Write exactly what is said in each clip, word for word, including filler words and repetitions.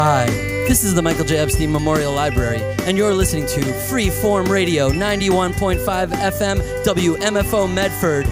Hi, this is the Michael J. Epstein Memorial Library, and you're listening to Freeform Radio, ninety-one point five F M, W M F O Medford.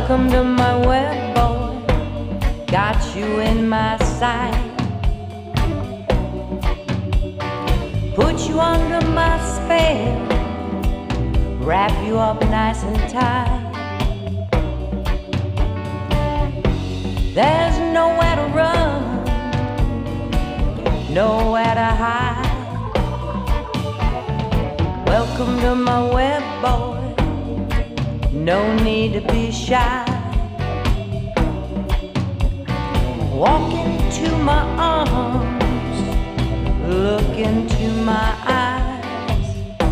Welcome to my web, boy. Got you in my sight. Put you under my spell. Wrap you up nice and tight. There's nowhere to run, nowhere to hide. Welcome to my web, boy. No need to be shy. Walk into my arms, look into my eyes.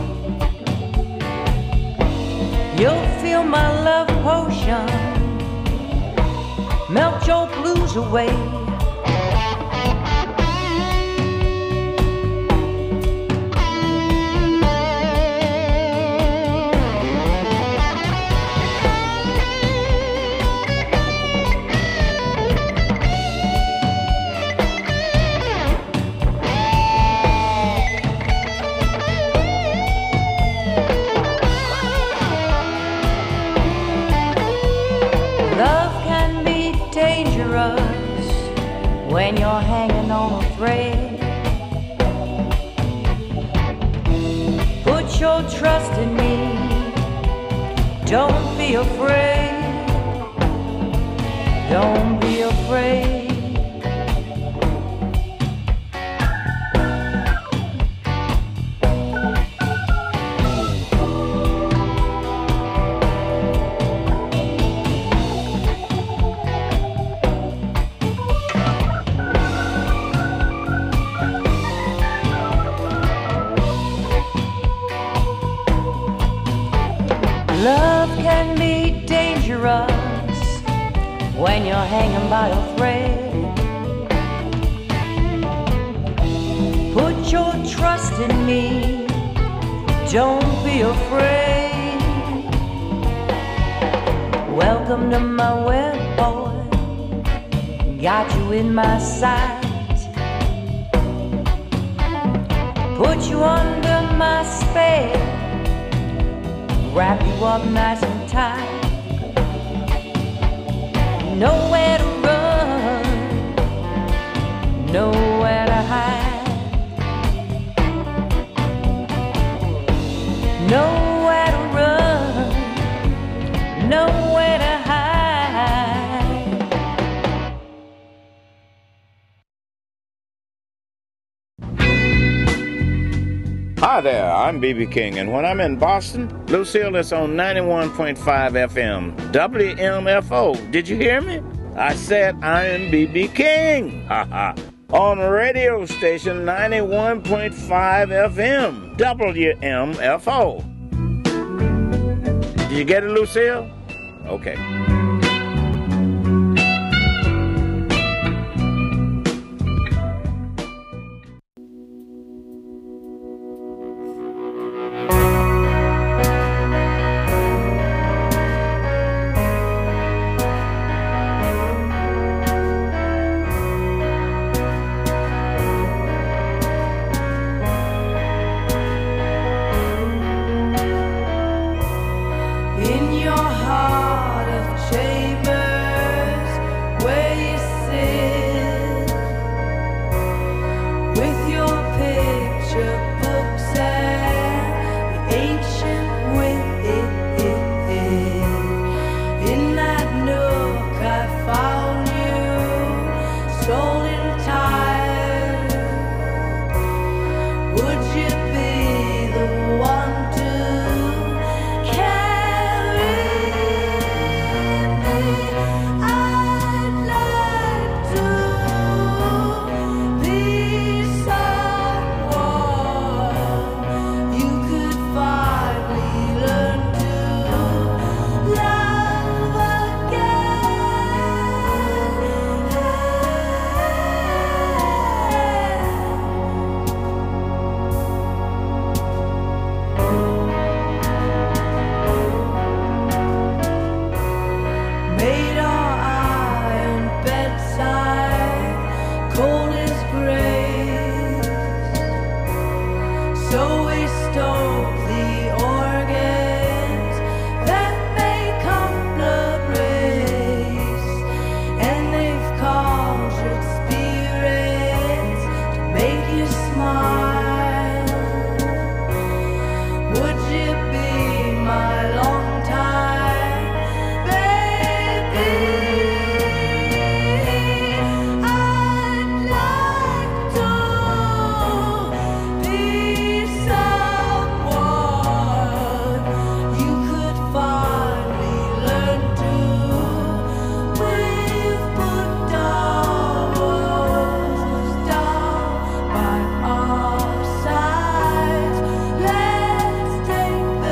You'll feel my love potion melt your blues away. When you're hanging on a thread, put your trust in me. Don't be afraid. Don't be afraid. Love can be dangerous when you're hanging by a thread. Put your trust in me. Don't be afraid. Welcome to my web, boy. Got you in my sight. Put you under my spell. Wrap you up nice and tight. Nowhere to run, nowhere to hide. Nowhere to run, nowhere to hide. Hi there, I'm B B King, and when I'm in Boston, Lucille is on ninety-one point five F M, W M F O. Did you hear me? I said I'm B B King, haha, on radio station ninety-one point five F M, W M F O. Did you get it, Lucille? Okay. In your heart of By our sides, let's take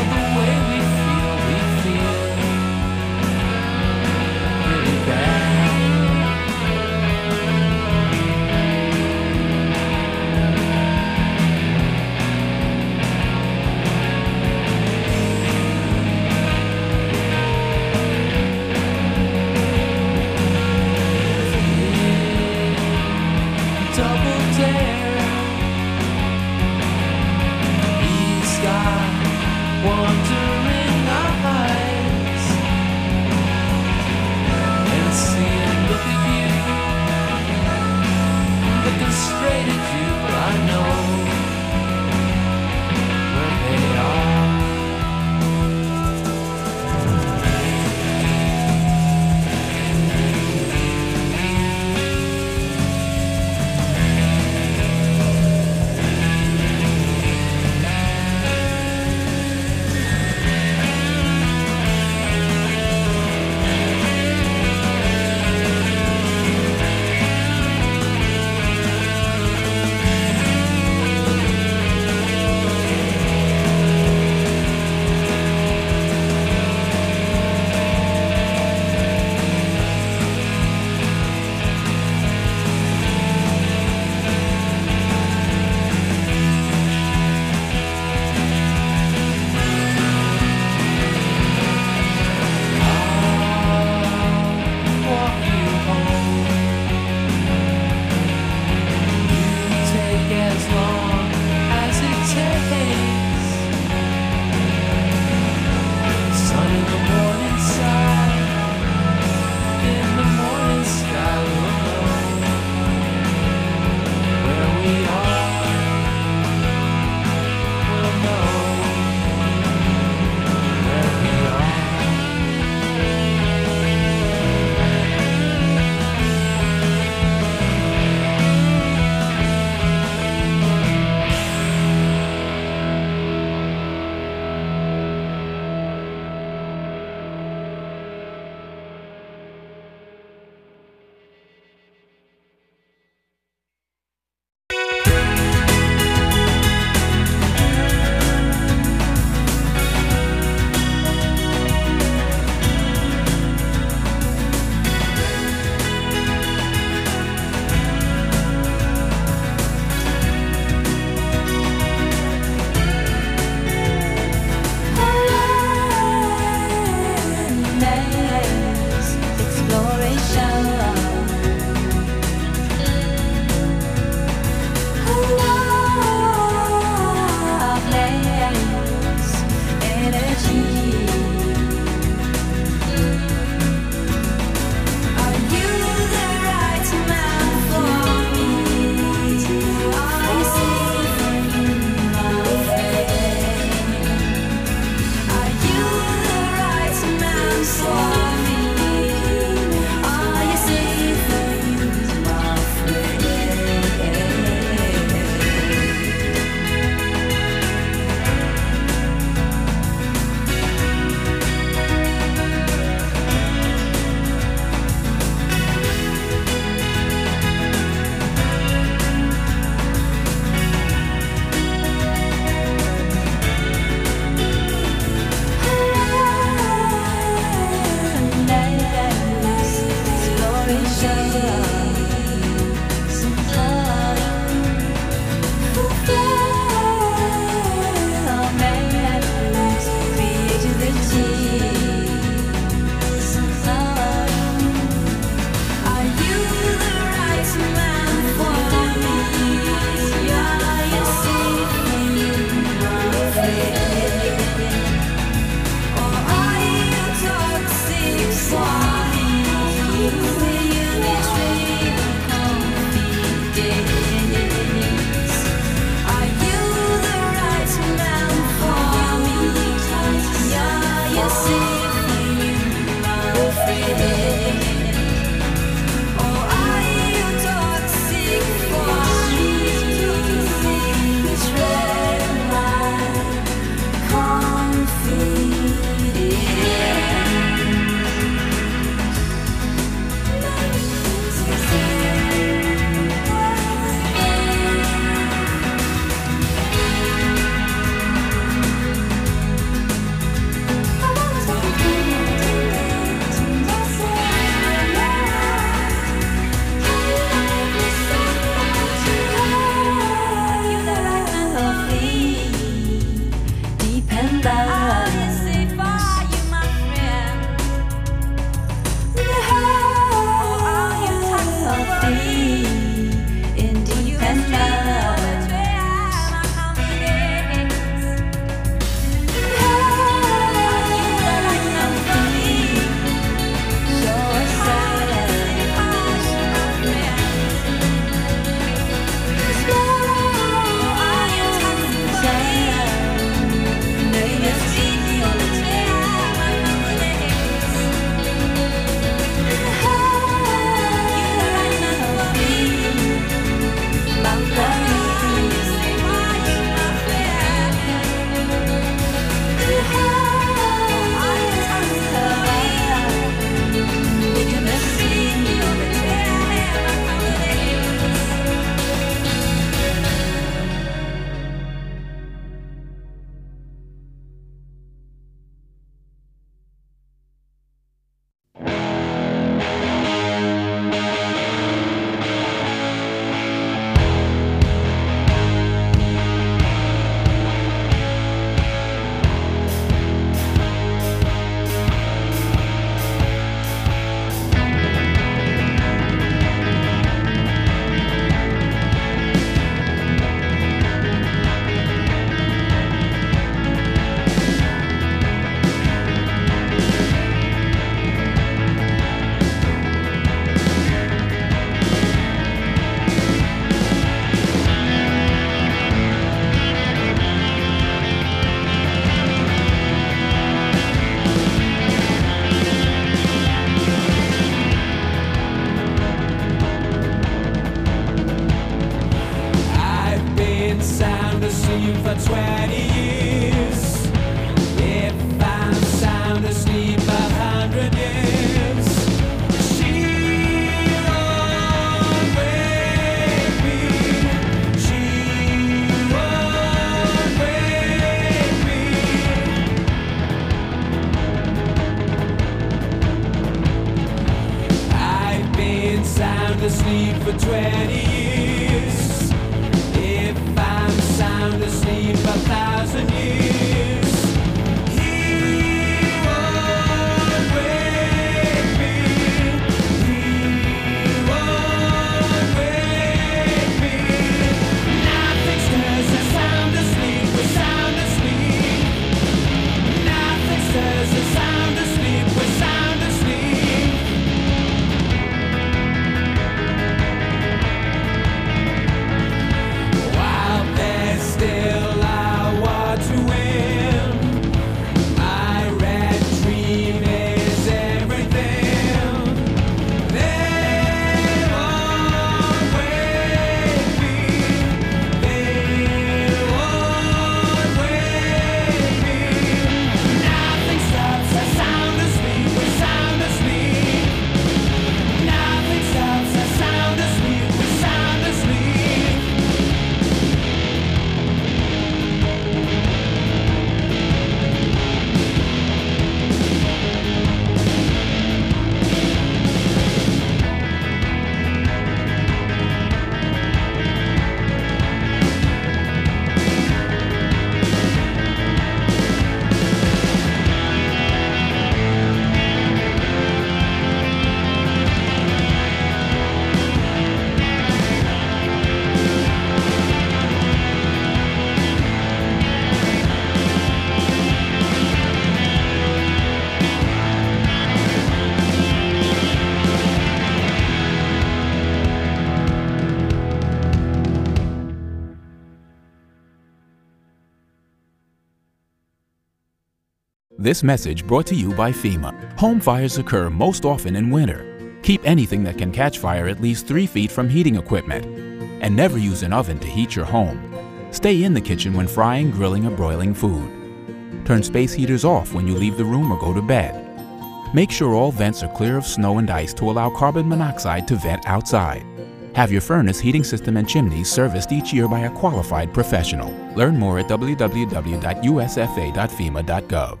This message brought to you by FEMA. Home fires occur most often in winter. Keep anything that can catch fire at least three feet from heating equipment. And never use an oven to heat your home. Stay in the kitchen when frying, grilling, or broiling food. Turn space heaters off when you leave the room or go to bed. Make sure all vents are clear of snow and ice to allow carbon monoxide to vent outside. Have your furnace, heating system, and chimneys serviced each year by a qualified professional. Learn more at w w w dot u s f a dot fema dot gov.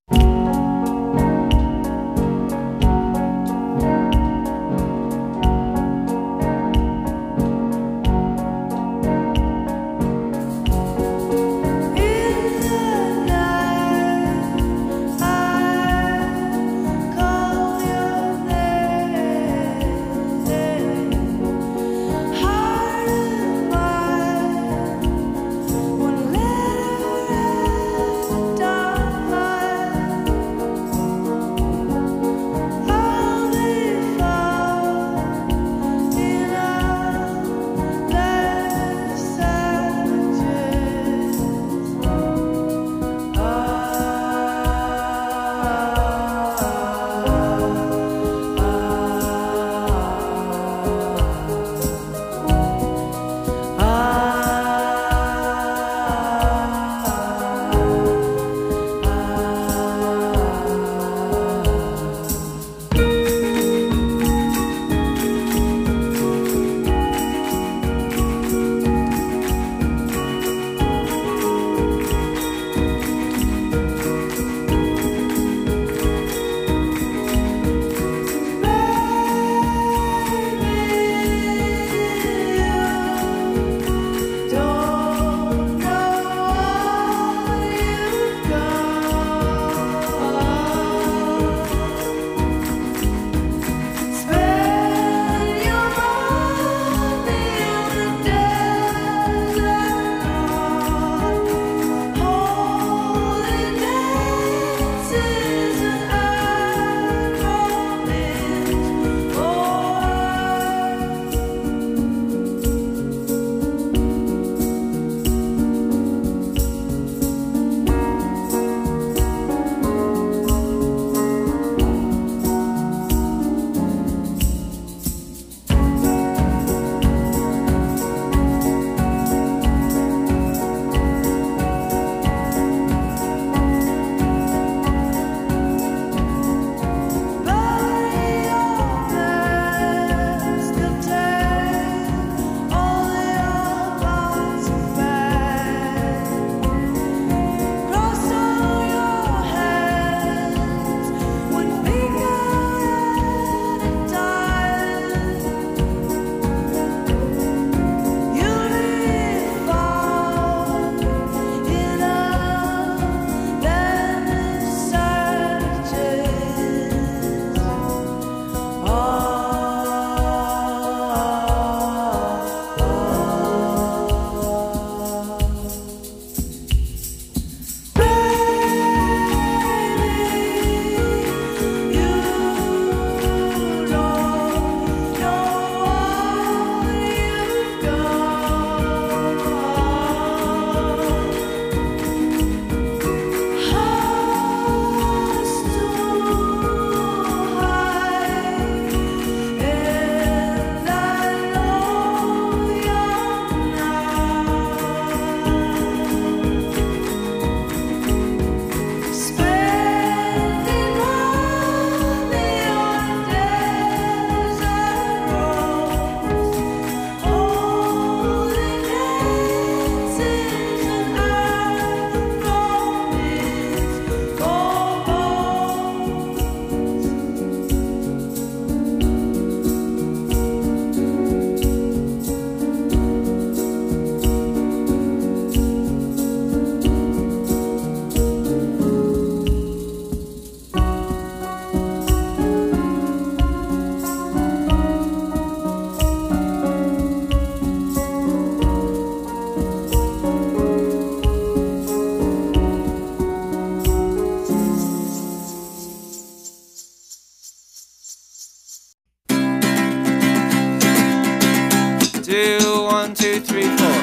two, one, two, three, four.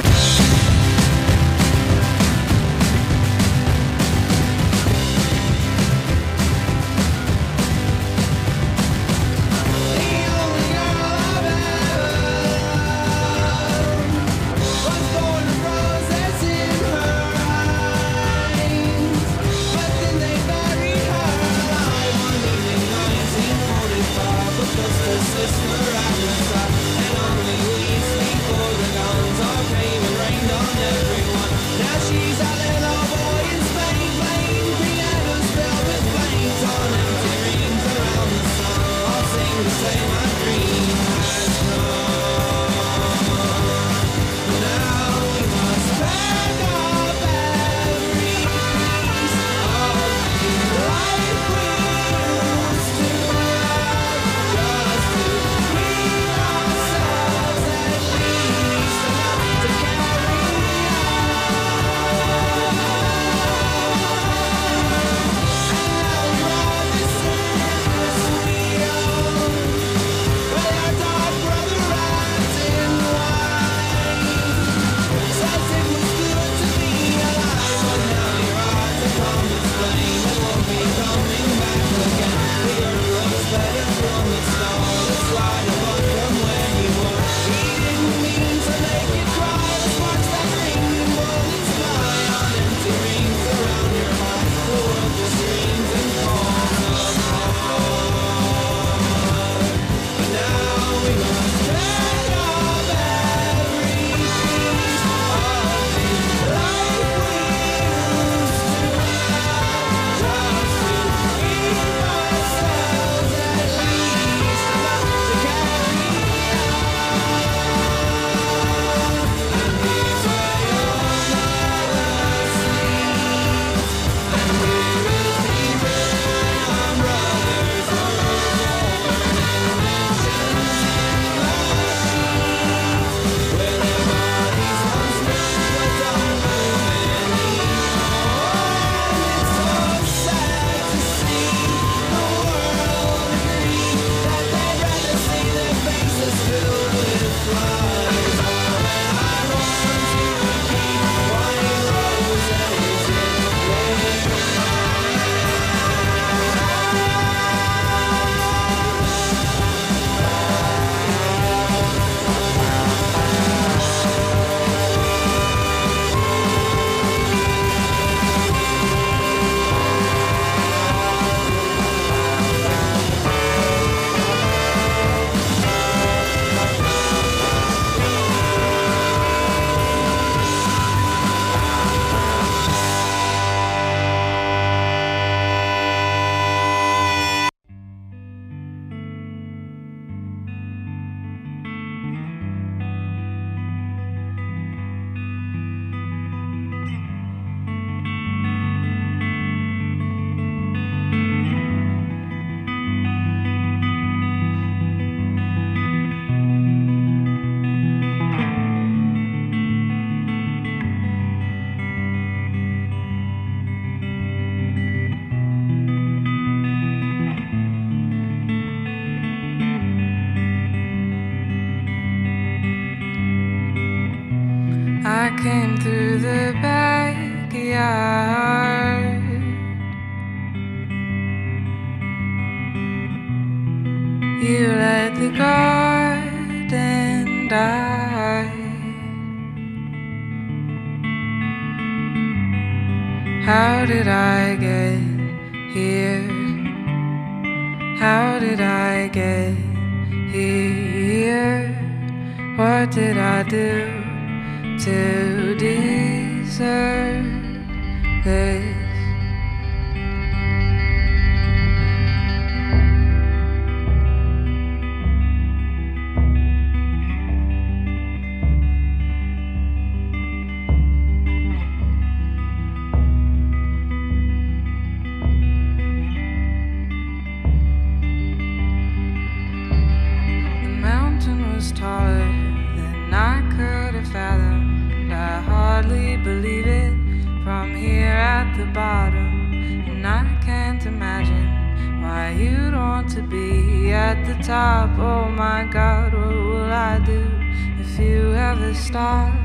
came through the backyard. You let the garden die. How did I get here? How did I get here? What did I do to deserve this? Taller than I could have fathomed. I hardly believe it from here at the bottom, and I can't imagine why you'd want to be at the top. Oh my God, what will I do if you ever stop?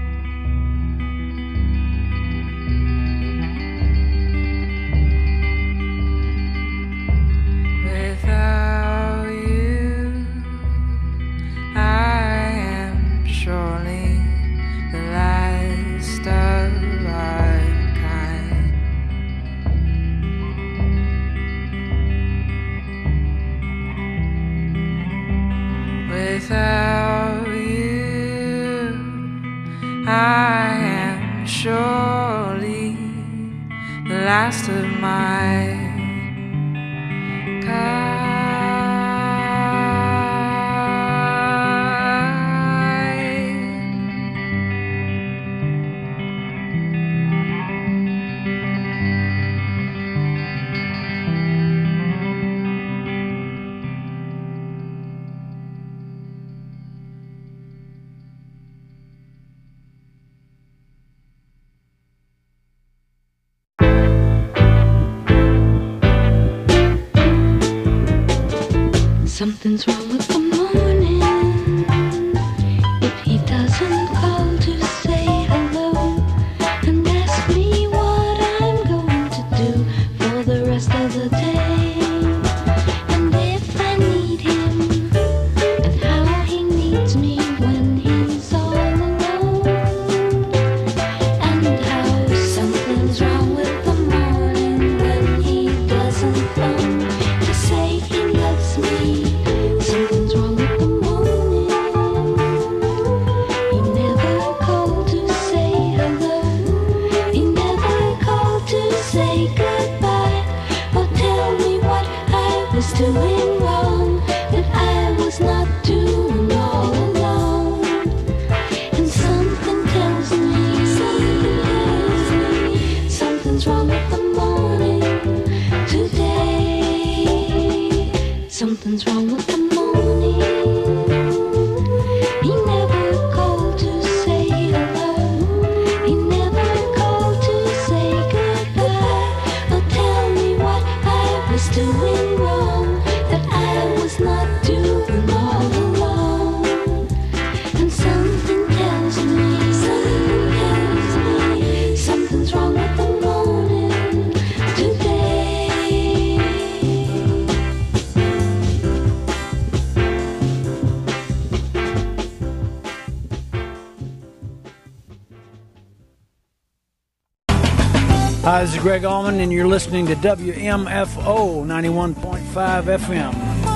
Without you, I am surely the last of our kind. Without you, I am surely the last of my kind. Something's wrong with the morning if he doesn't call to say hello and ask me what I'm going to do for the rest of the day. And if I need him and how he needs me when he's all alone, and how something's wrong with the morning when he doesn't phone to say he loves me. Something's wrong with the morning. He never called to say hello. He never called to say goodbye or tell me what I was doing wrong, that I was not doing all alone. And something tells me, something tells me, something's wrong with the morning today. Something's wrong with the morning. He never called to say hello. He never called to say goodbye or tell me what I was doing wrong, that I was not doing all alone. And something tells me, something tells me, something's wrong with the morning today. Hi, this is Greg Allman, and you're listening to W M F O ninety-one point five F M.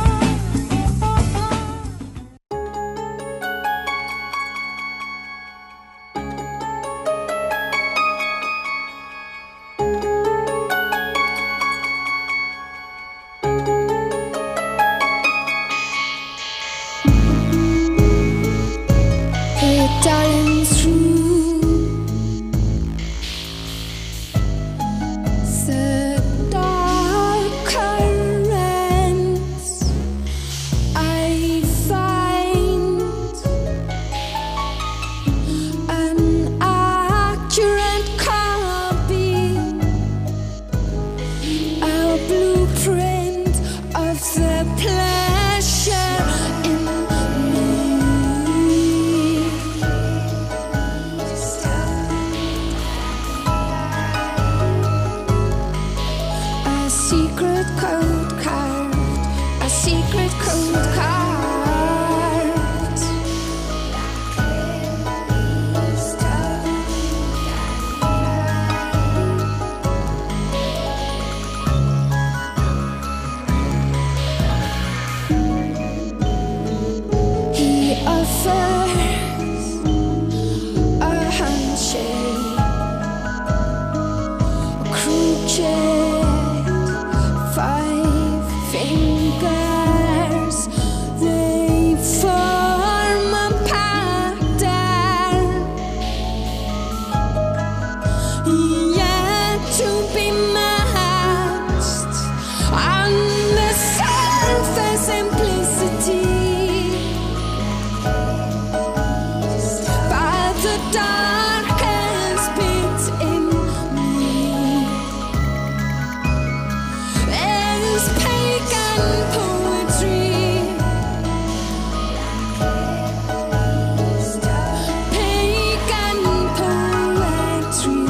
Hey, darling, it's true. The dark currents I find an accurate copy, a blueprint of the pleasure in me. First, a handshake, a crooked five fingers, they form a pattern, yet to be matched on the surface simplicity. Darkest bit in me is pagan poetry, pagan poetry.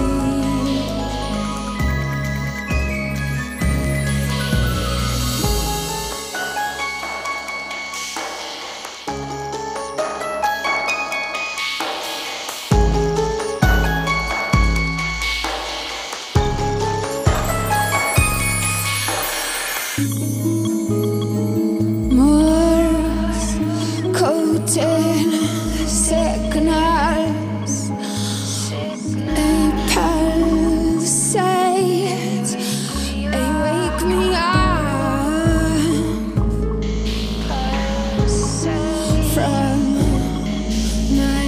Coated signals, a pulsate, they wake me up from my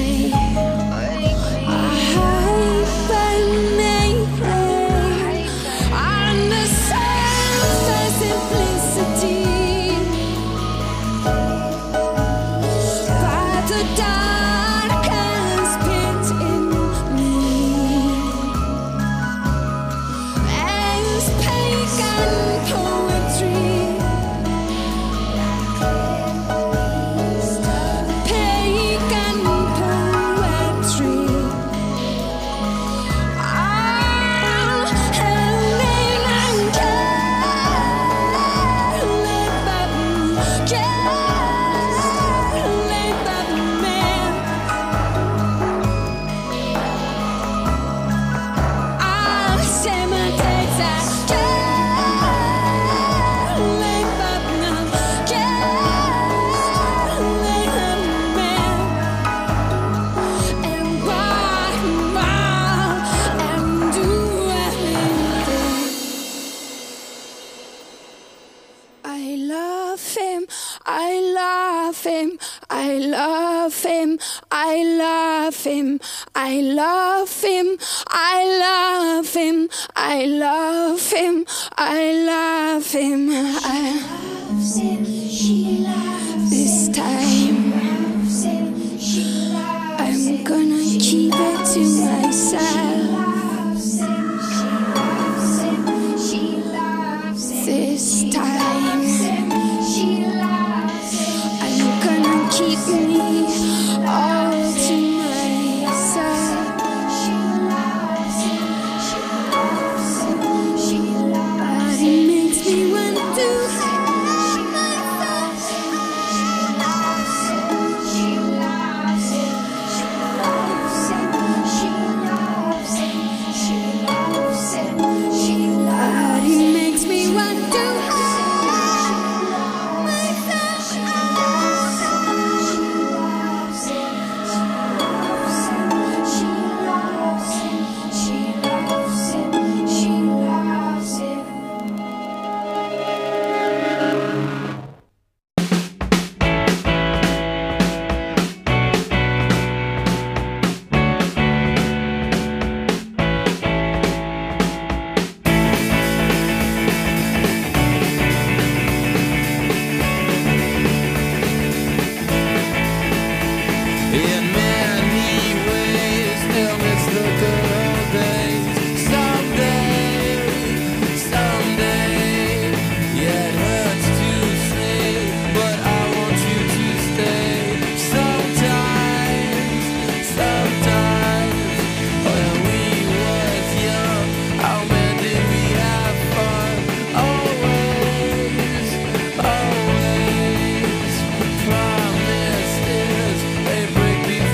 hibernation on the surface simplicity. The darkest pit in me is pagan poetry, pagan poetry. Ah, Helen and Carolyn Button, Carolyn Button. I love him, I love him, I love him, I love him, I love him, I love him, I love him, I love him. I loves him, she loves this time. I'm gonna keep it to myself. This time I'm gonna keep me all to myself. But it makes me want to have myself. She loves him, she loves him, she loves him, she loves him, she loves him. But it makes me want to have myself. She loves him, she loves him, she loves him. In many ways, they'll miss the good old days. Someday, someday, yeah, it hurts to say, but I want you to stay. Sometimes, sometimes, when we was young, how man did we have fun? Always, always, promises they break before.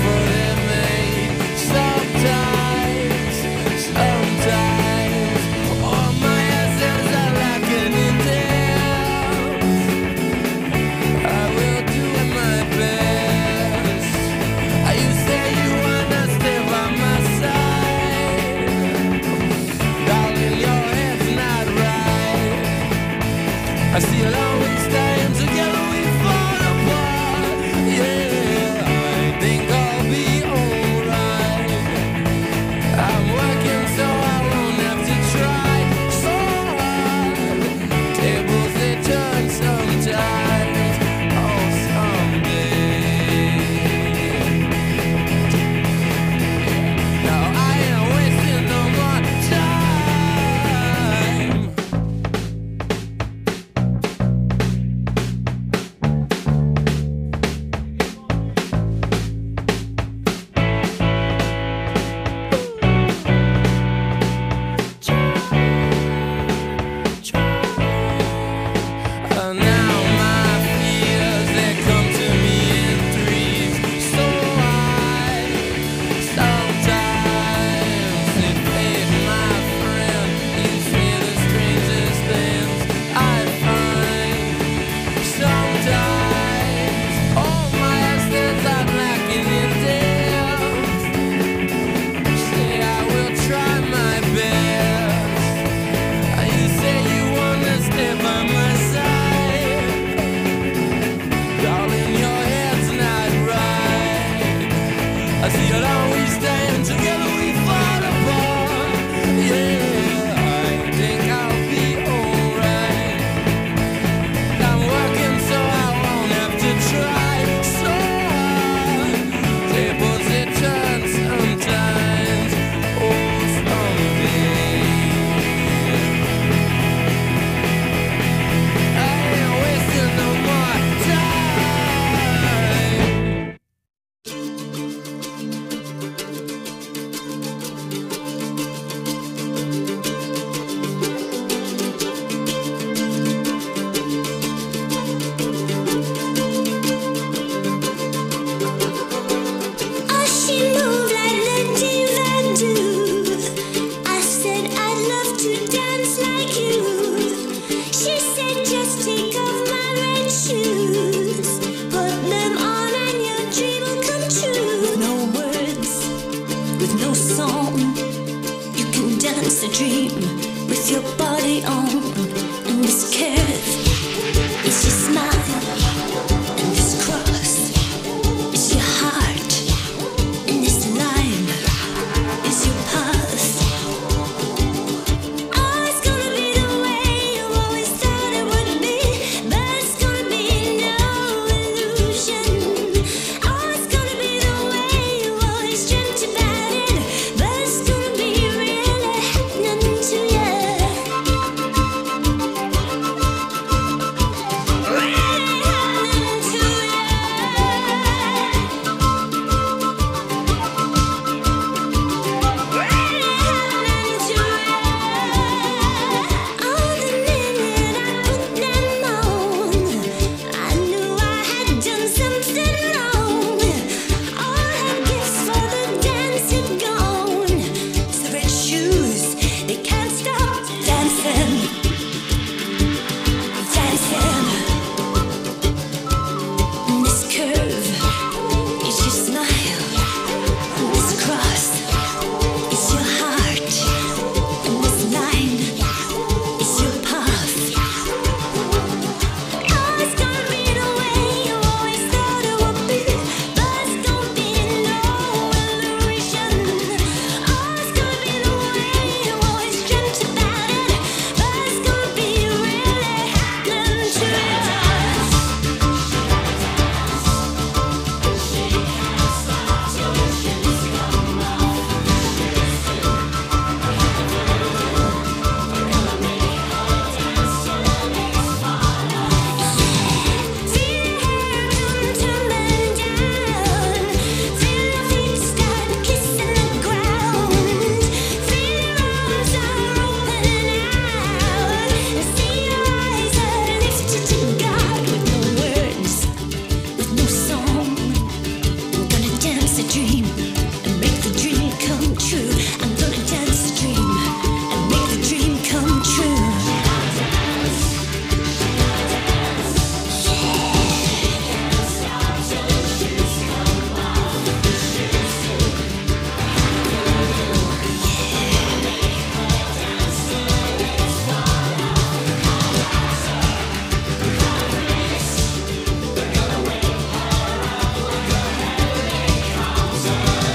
Thank you.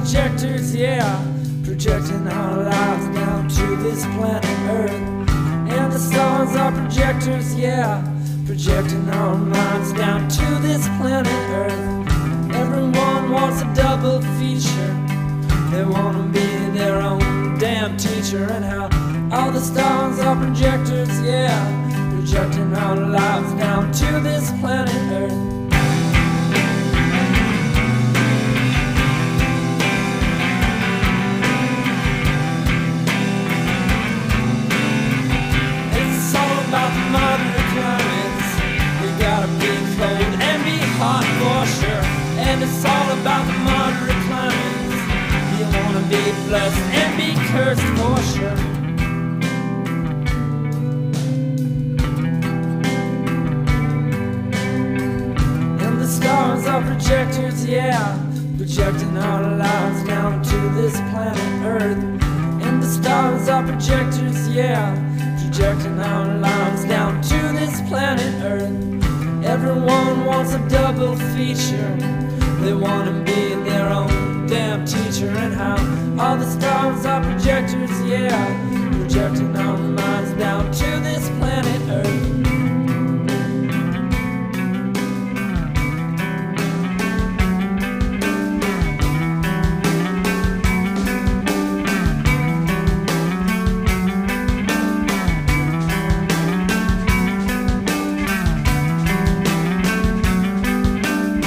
projectors, yeah, projecting our lives down to this planet Earth. And the stars are projectors, yeah, projecting our minds down to this planet Earth. Everyone wants a double feature. They want to be their own damn teacher. And how all the stars are projectors, yeah, projecting our lives down to this planet Earth. It's all about the moderate climates. We gotta be cold and be hot for sure. And it's all about the moderate climates. You wanna be blessed and be cursed for sure. And the stars are projectors, yeah, projecting our lives down to this planet Earth. And the stars are projectors, yeah, projecting our lives down to this planet Earth. Everyone wants a double feature. They want to be their own damn teacher. And how all the stars are projectors, yeah, projecting our minds down to this planet